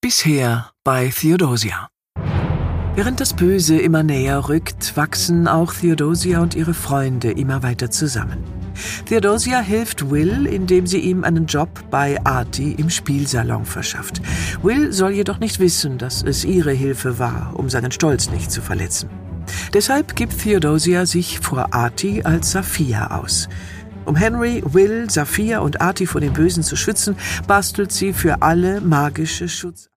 Bisher bei Theodosia. Während das Böse immer näher rückt, wachsen auch Theodosia und ihre Freunde immer weiter zusammen. Theodosia hilft Will, indem sie ihm einen Job bei Artie im Spielsalon verschafft. Will soll jedoch nicht wissen, dass es ihre Hilfe war, um seinen Stolz nicht zu verletzen. Deshalb gibt Theodosia sich vor Artie als Saphir aus. Um Henry, Will, Saphir und Artie vor dem Bösen zu schützen, bastelt sie für alle magische Schutz.